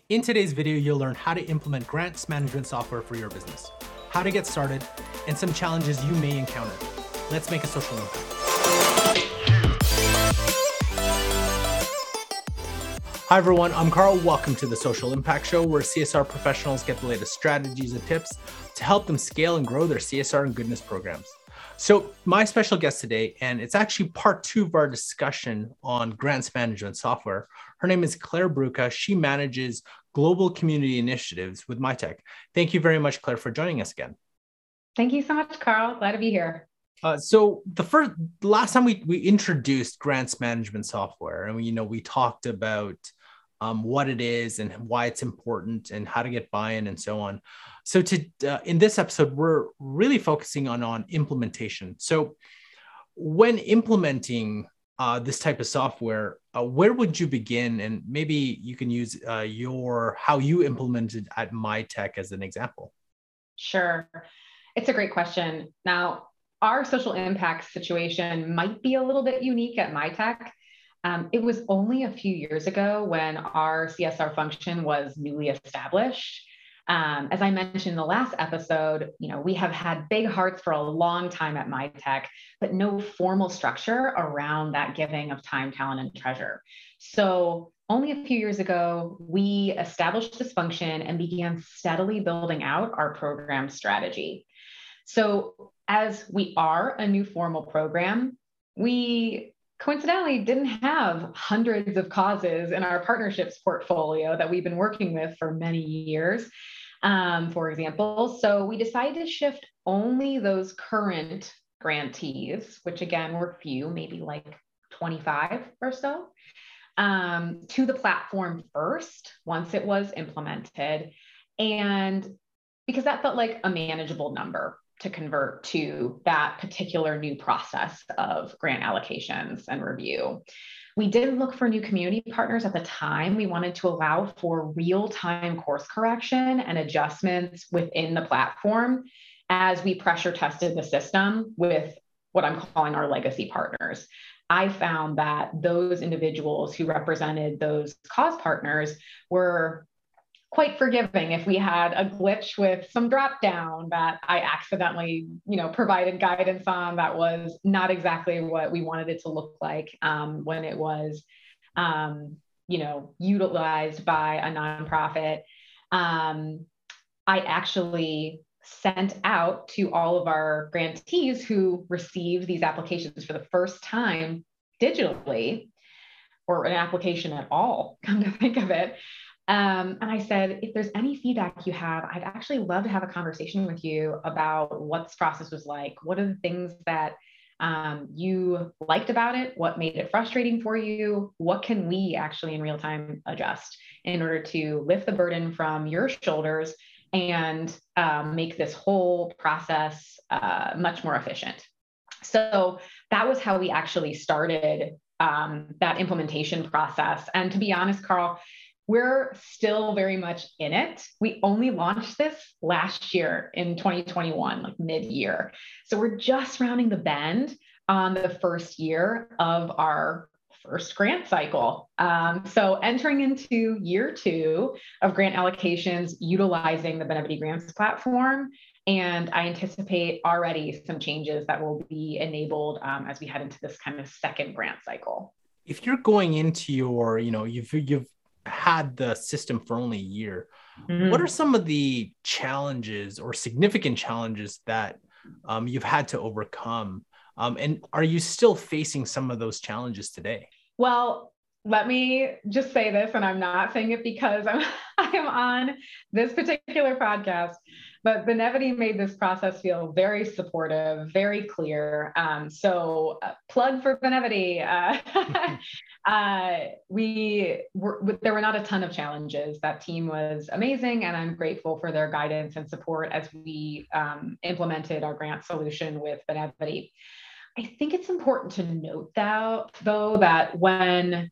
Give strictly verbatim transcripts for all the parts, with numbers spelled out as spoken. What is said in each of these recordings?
In today's video, you'll learn how to implement grants management software for your business, how to get started, and some challenges you may encounter. Let's make a social impact. Hi everyone, I'm Carl. Welcome to the Social Impact Show, where C S R professionals get the latest strategies and tips to help them scale and grow their C S R and goodness programs. So my special guest today, and it's actually part two of our discussion on grants management software. Her name is Claire Bruca. She manages global community initiatives with Mitek. Thank you very much, Claire, for joining us again. Thank you so much, Carl. Glad to be here. Uh, so the first, the last time we, we introduced grants management software, and we, you know, we talked about um, what it is and why it's important and how to get buy-in and so on. So to uh, in this episode, we're really focusing on, on implementation. So when implementing uh, this type of software, uh, where would you begin? And maybe you can use uh, your how you implemented at Mitek as an example. Sure. It's a great question. Now, our social impact situation might be a little bit unique at Mitek. Um, it was only a few years ago when our C S R function was newly established. Um, as I mentioned in the last episode, you know, we have had big hearts for a long time at Mitek, but no formal structure around that giving of time, talent, and treasure. So only a few years ago, we established this function and began steadily building out our program strategy. So as we are a new formal program, we coincidentally didn't have hundreds of causes in our partnerships portfolio that we've been working with for many years, um, for example. So we decided to shift only those current grantees, which again were few, maybe like twenty-five or so, um, to the platform first once it was implemented. And because that felt like a manageable number to convert to that particular new process of grant allocations and review. We didn't look for new community partners at the time. We wanted to allow for real-time course correction and adjustments within the platform as we pressure tested the system with what I'm calling our legacy partners. I found that those individuals who represented those cause partners were quite forgiving if we had a glitch with some drop down that I accidentally, you know, provided guidance on that was not exactly what we wanted it to look like um, when it was, um, you know, utilized by a nonprofit. Um, I actually sent out to all of our grantees who received these applications for the first time digitally, or an application at all, come to think of it. Um, and I said, if there's any feedback you have, I'd actually love to have a conversation with you about what this process was like. What are the things that um, you liked about it? What made it frustrating for you? What can we actually in real time adjust in order to lift the burden from your shoulders and um, make this whole process uh, much more efficient? So that was how we actually started um, that implementation process. And to be honest, Carl, we're still very much in it. We only launched this last year in twenty twenty-one, like mid-year. So we're just rounding the bend on the first year of our first grant cycle. Um, so entering into year two of grant allocations, utilizing the Benevity Grants platform. And I anticipate already some changes that will be enabled um, as we head into this kind of second grant cycle. If you're going into your, you know, you've, you've, had the system for only a year, mm-hmm. What are some of the challenges or significant challenges that um, you've had to overcome? Um, and are you still facing some of those challenges today? Well, let me just say this, and I'm not saying it because I'm, I'm on this particular podcast, but Benevity made this process feel very supportive, very clear. Um, so uh, plug for Benevity. Uh, uh, we were, there were not a ton of challenges. That team was amazing, and I'm grateful for their guidance and support as we um, implemented our grant solution with Benevity. I think it's important to note that, though, that when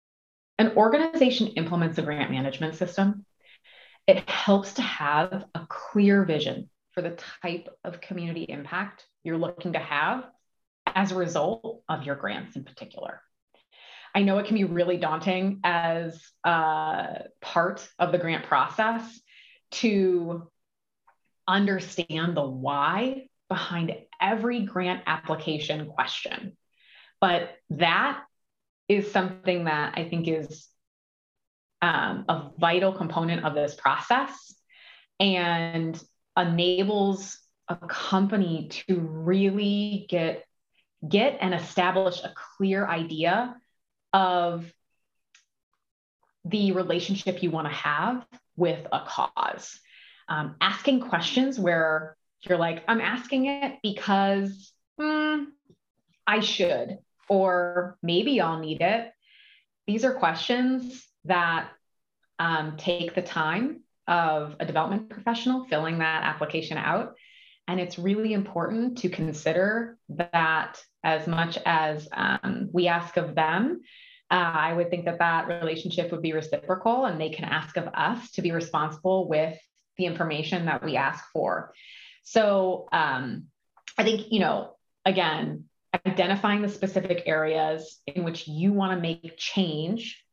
an organization implements a grant management system, it helps to have a clear vision for the type of community impact you're looking to have as a result of your grants in particular. I know it can be really daunting as a part of the grant process to understand the why behind every grant application question. But that is something that I think is um, a vital component of this process and enables a company to really get, get and establish a clear idea of the relationship you want to have with a cause. Um, asking questions where you're like, I'm asking it because hmm, I should, or maybe I'll need it. These are questions that um, take the time of a development professional filling that application out. And it's really important to consider that as much as um, we ask of them, uh, I would think that that relationship would be reciprocal, and they can ask of us to be responsible with the information that we ask for. So um, I think, you know, again, identifying the specific areas in which you want to make change,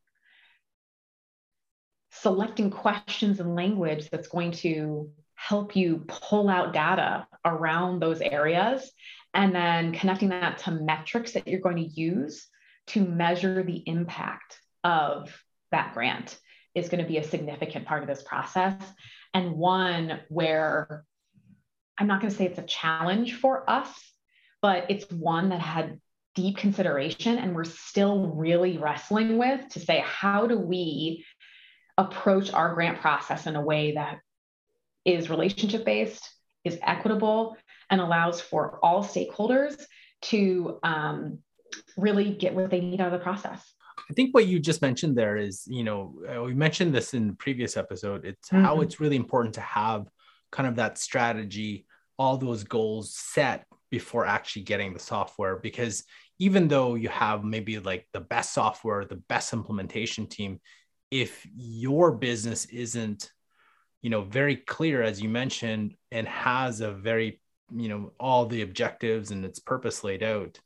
selecting questions and language that's going to help you pull out data around those areas, and then connecting that to metrics that you're going to use to measure the impact of that grant is going to be a significant part of this process. And one where I'm not going to say it's a challenge for us, but it's one that had deep consideration and we're still really wrestling with to say, how do we approach our grant process in a way that is relationship-based, is equitable, and allows for all stakeholders to um, really get what they need out of the process. I think what you just mentioned there is, you know, uh, we mentioned this in the previous episode, it's mm-hmm. how it's really important to have kind of that strategy, all those goals set before actually getting the software, because even though you have maybe like the best software, the best implementation team, if your business isn't, you know, very clear, as you mentioned, and has a very, you know, all the objectives and its purpose laid out,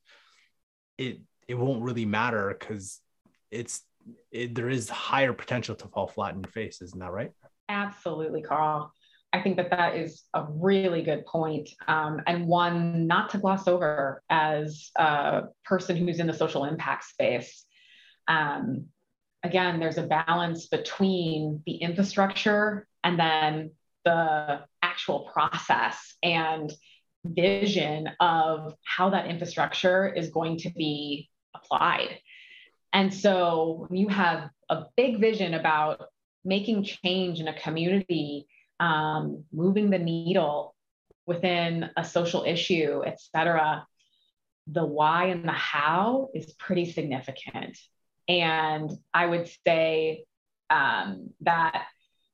it it won't really matter, because it's it, there is higher potential to fall flat in your face. Isn't that right? Absolutely, Carl. I think that that is a really good point, um, and one not to gloss over as a person who's in the social impact space. Um, again, there's a balance between the infrastructure and then the actual process and vision of how that infrastructure is going to be applied. And so when you have a big vision about making change in a community, um, moving the needle within a social issue, et cetera, the why and the how is pretty significant. And I would say um, that,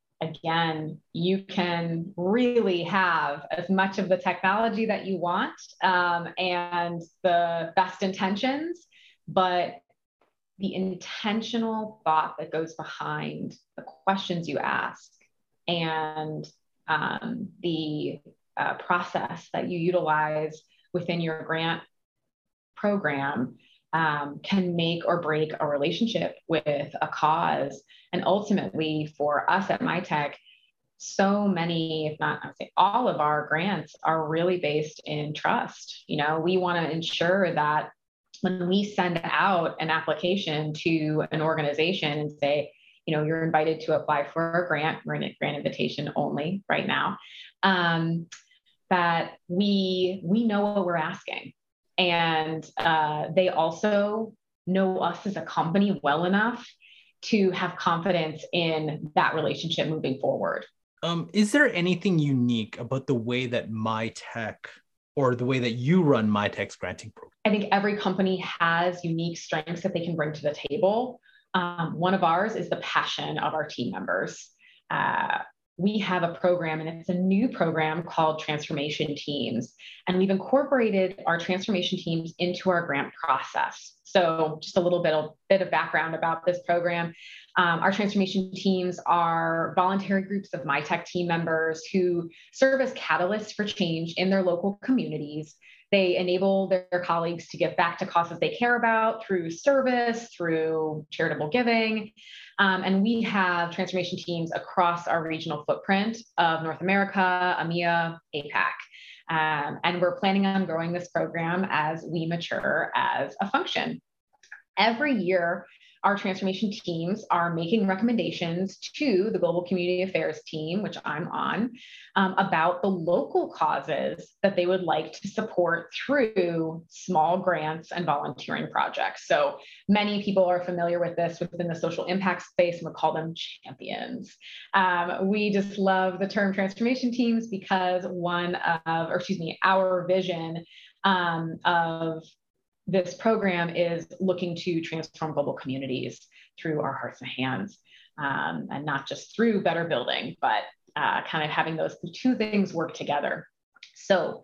again, you can really have as much of the technology that you want um, and the best intentions, but the intentional thought that goes behind the questions you ask and um, the uh, process that you utilize within your grant program um, can make or break a relationship with a cause. And ultimately, for us at Mitek, so many, if not I would say all of our grants are really based in trust. You know, we want to ensure that when we send out an application to an organization and say, you know, you're invited to apply for a grant, we're in a grant invitation only right now, um, that we we know what we're asking. And uh, they also know us as a company well enough to have confidence in that relationship moving forward. Um, is there anything unique about the way that Mitek, or the way that you run Mitek's granting program? I think every company has unique strengths that they can bring to the table. Um, one of ours is the passion of our team members. Uh, we have a program, and it's a new program called Transformation Teams. And we've incorporated our transformation teams into our grant process. So just a little bit of, bit of background about this program. Um, our transformation teams are voluntary groups of Mitek team members who serve as catalysts for change in their local communities They enable their colleagues to give back to causes they care about through service, through charitable giving. Um, and we have transformation teams across our regional footprint of North America, EMEA, APAC. Um, and we're planning on growing this program as we mature as a function. Every year, our transformation teams are making recommendations to the Global Community Affairs team, which I'm on, um, about the local causes that they would like to support through small grants and volunteering projects. So many people are familiar with this within the social impact space, and we call them champions. Um, we just love the term transformation teams because one of, or excuse me, our vision um, of this program is looking to transform global communities through our hearts and hands, um, and not just through better building, but uh, kind of having those two things work together. So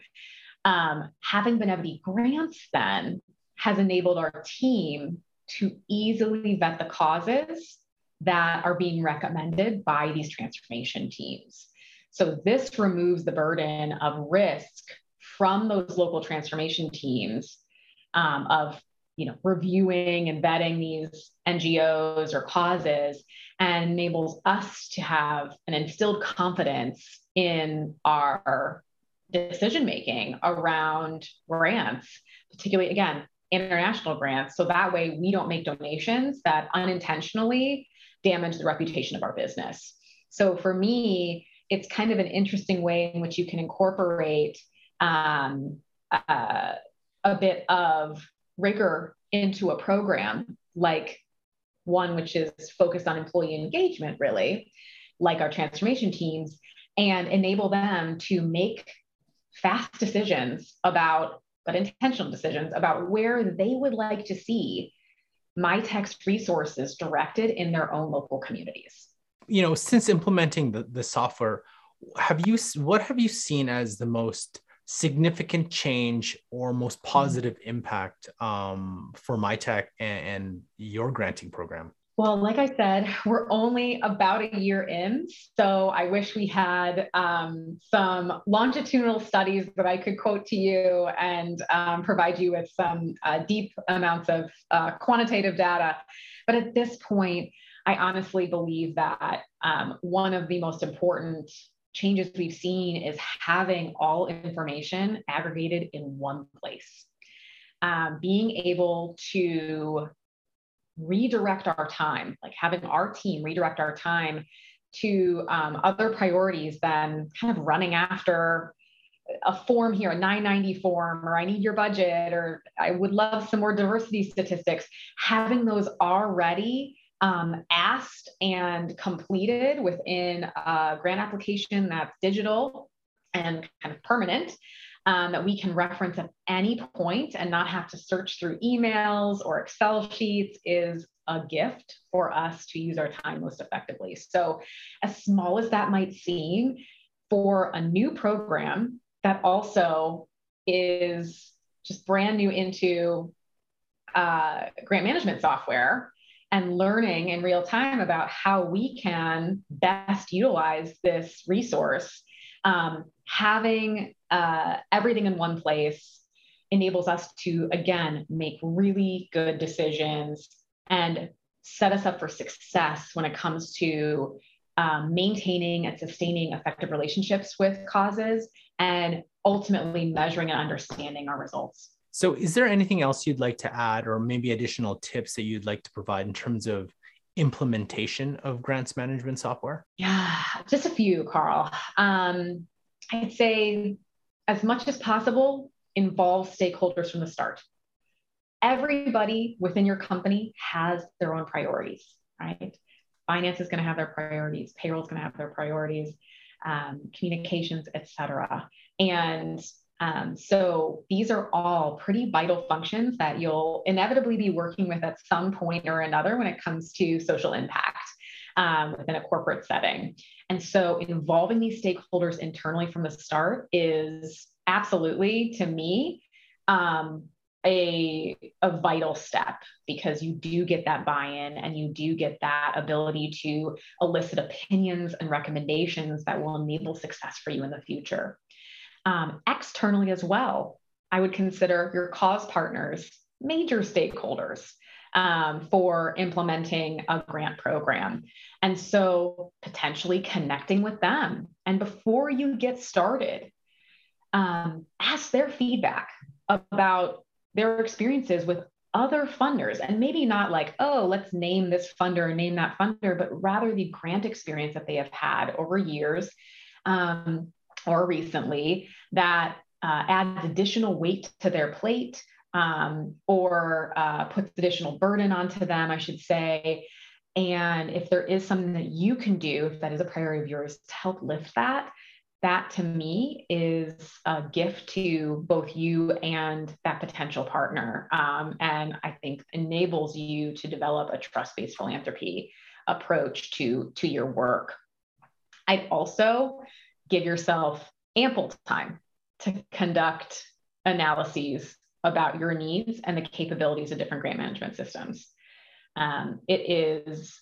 um, having Benevity grants then has enabled our team to easily vet the causes that are being recommended by these transformation teams. So this removes the burden of risk from those local transformation teams Um, of you know, reviewing and vetting these N G Os or causes, and enables us to have an instilled confidence in our decision-making around grants, particularly, again, international grants. So that way we don't make donations that unintentionally damage the reputation of our business. So for me, it's kind of an interesting way in which you can incorporate um, uh, a bit of rigor into a program, like one which is focused on employee engagement, really, like our transformation teams, and enable them to make fast decisions about, but intentional decisions about where they would like to see Mitek's resources directed in their own local communities. You know, since implementing the, the software, have you, what have you seen as the most significant change or most positive impact um, for Mitek and, and your granting program? Well, like I said, we're only about a year in, so I wish we had um, some longitudinal studies that I could quote to you and um, provide you with some uh, deep amounts of uh, quantitative data. But at this point, I honestly believe that um, one of the most important changes we've seen is having all information aggregated in one place. Um, being able to redirect our time, like having our team redirect our time to um, other priorities than kind of running after a form here, a nine ninety form, or I need your budget, or I would love some more diversity statistics. Having those already um, asked and completed within a grant application that's digital and kind of permanent, um, that we can reference at any point and not have to search through emails or Excel sheets is a gift for us to use our time most effectively. So as small as that might seem, for a new program that also is just brand new into uh, grant management software, and learning in real time about how we can best utilize this resource, um, having uh, everything in one place enables us to, again, make really good decisions and set us up for success when it comes to um, maintaining and sustaining effective relationships with causes and ultimately measuring and understanding our results. So is there anything else you'd like to add, or maybe additional tips that you'd like to provide in terms of implementation of grants management software? Yeah, just a few, Carl. Um, I'd say as much as possible, involve stakeholders from the start. Everybody within your company has their own priorities, right? Finance is going to have their priorities, payroll is going to have their priorities, um, communications, et cetera. And Um, so these are all pretty vital functions that you'll inevitably be working with at some point or another when it comes to social impact um, within a corporate setting. And so involving these stakeholders internally from the start is absolutely, to me, um, a, a vital step, because you do get that buy-in and you do get that ability to elicit opinions and recommendations that will enable success for you in the future. Um, externally as well, I would consider your cause partners major stakeholders um, for implementing a grant program. And so potentially connecting with them. And before you get started, um, ask their feedback about their experiences with other funders, and maybe not like, oh, let's name this funder and name that funder, but rather the grant experience that they have had over years um, or recently that uh, adds additional weight to their plate um, or uh, puts additional burden onto them, I should say. And if there is something that you can do, if that is a priority of yours, to help lift that, that to me is a gift to both you and that potential partner. Um, and I think enables you to develop a trust-based philanthropy approach to, to your work. I'd also give yourself ample time to conduct analyses about your needs and the capabilities of different grant management systems. Um, it is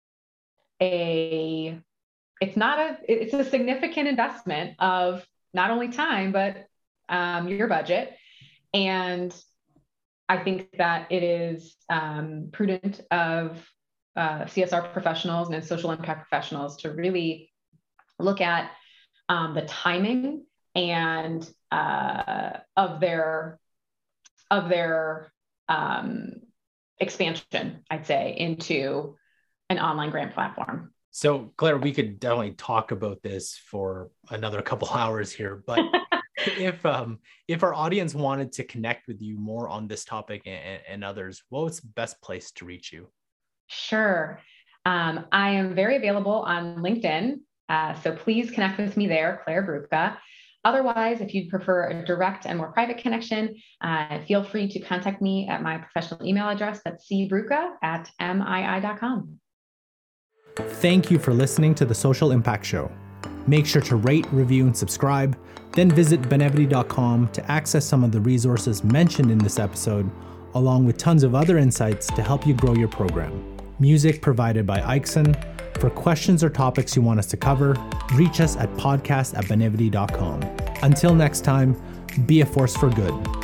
a It's not a, it's a significant investment of not only time, but um, your budget. And I think that it is um, prudent of uh, C S R professionals and social impact professionals to really look at um, the timing and uh, of their, of their um, expansion, I'd say, into an online grant platform. So Claire, we could definitely talk about this for another couple hours here, but if um, if our audience wanted to connect with you more on this topic and, and others, what was the best place to reach you? Sure. Um, I am very available on LinkedIn, uh, so please connect with me there, Claire Brubka. Otherwise, if you'd prefer a direct and more private connection, uh, feel free to contact me at my professional email address, that's c brubka at m i i dot com. Thank you for listening to the Social Impact Show. Make sure to rate, review, and subscribe. Then visit benevity dot com to access some of the resources mentioned in this episode, along with tons of other insights to help you grow your program. Music provided by Ikeson. For questions or topics you want us to cover, reach us at podcast at benevity dot com. Until next time, be a force for good.